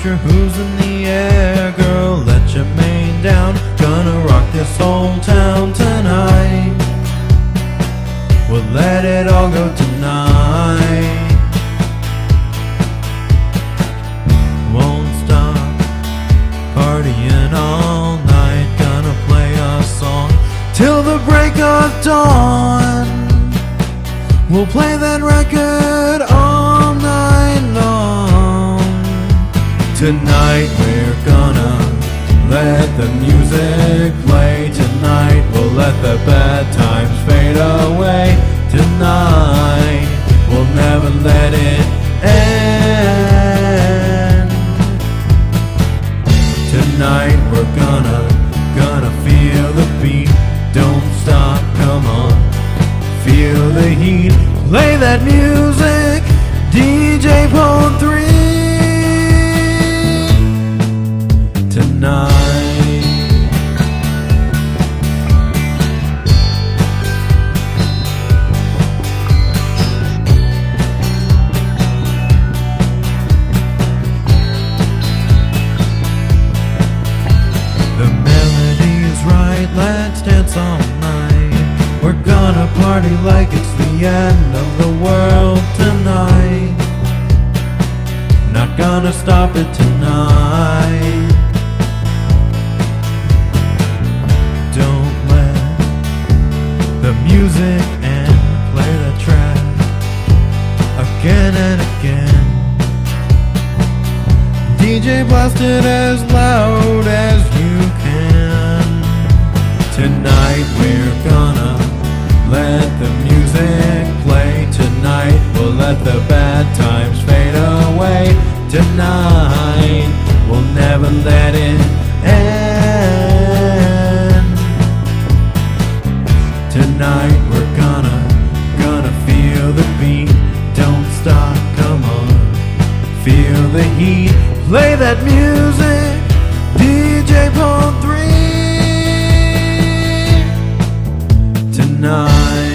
your hooves in the air, girl, let your mane down. Gonna rock this whole town tonight. We'll let it all go tonight. Won't stop partying all night. Gonna play a song till the break of dawn. We'll play that record all night long. Tonight we're gonna let the music play. Tonight we'll let the bad times fade away. Tonight we'll never let it end. Tonight we're gonna feel the beat. Don't stop, come on, feel the heat. Play that music, DJ Pone 3. Tonight the melody is right, let's dance all night. We're gonna party like it's the end of the world tonight. Not gonna stop it tonight. Don't let the music end. Play the track again and again. DJ blast it as loud as you can. Tonight we're gonna let the music play. Tonight we'll let the bad times fade away. Tonight we'll never let it end. Tonight we're gonna feel the beat. Don't stop, come on, feel the heat. Play that music, DJ Pone 3. Tonight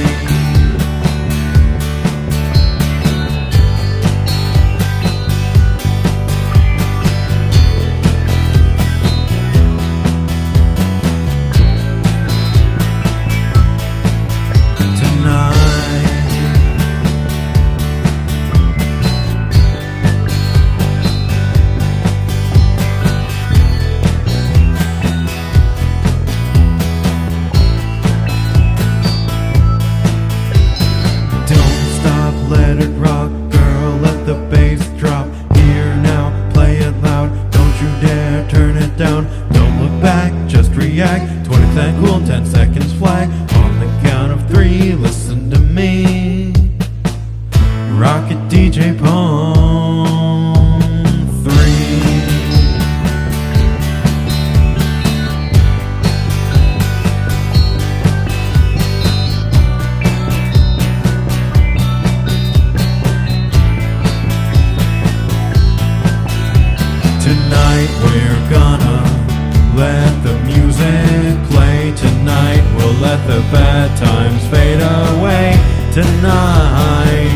let it rock, girl, let the bass drop. Here now, play it loud, don't you dare turn it down. Don't look back, just react. 20% cool, 10 seconds flag. On the count of 3, listen to me. Rock it, DJ Pone 3. Tonight we're gonna let the music play. Tonight we'll let the bad times fade away. Tonight